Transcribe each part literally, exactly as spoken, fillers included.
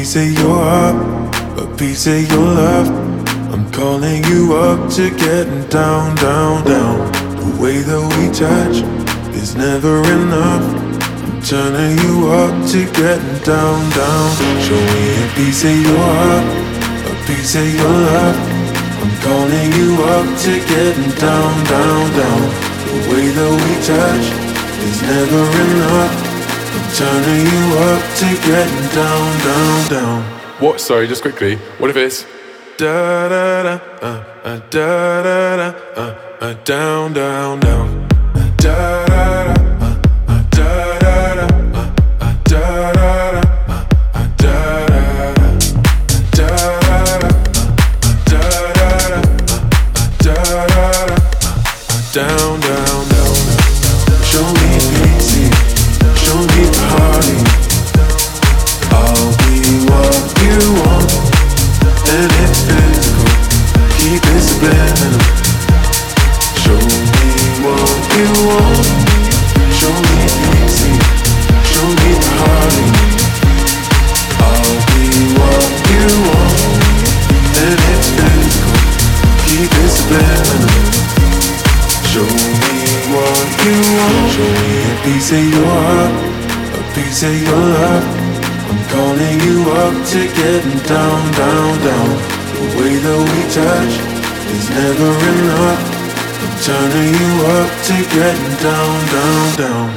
piece of your heart, a piece of your love. I'm calling you up to getting down, down, down. The way that we touch is never enough. I'm turning you up to getting down, down. Show me a piece of your heart, a piece of your love. I'm calling you up to getting down, down, down. The way that we touch is never enough. I'm turning you up to getting down, down, down. What? Sorry, just quickly. What if it's da da da uh, uh, da da da uh, uh, down, down, down. Uh, da da da uh, uh, da da da uh, uh, da da da uh, uh, da da da da da da da da da da da down, down, down. Show me easy, show me party. I'll be what you want, and it's physical. Keep it subliminal. Show me what you want. Show me easy, show me party. I'll be what you want, and it's physical. Keep it subliminal. Show me what you want. Show me a piece of your heart, a piece of your love. I'm calling you up to getting down, down, down. The way that we touch is never enough. I'm turning you up to getting down, down, down.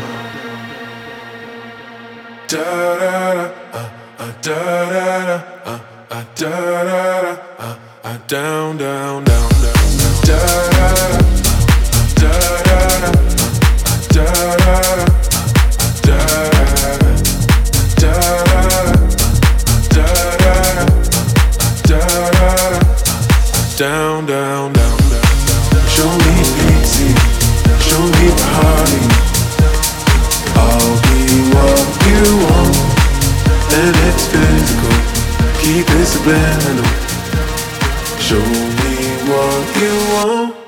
Da da da, uh, uh, da da da, uh, uh, da da da, uh, uh, down, down, down, down, da da da. Down, down, down, down. Show me easy, show me party. I'll be what you want, and it's physical. Keep it subliminal. Show me what you want.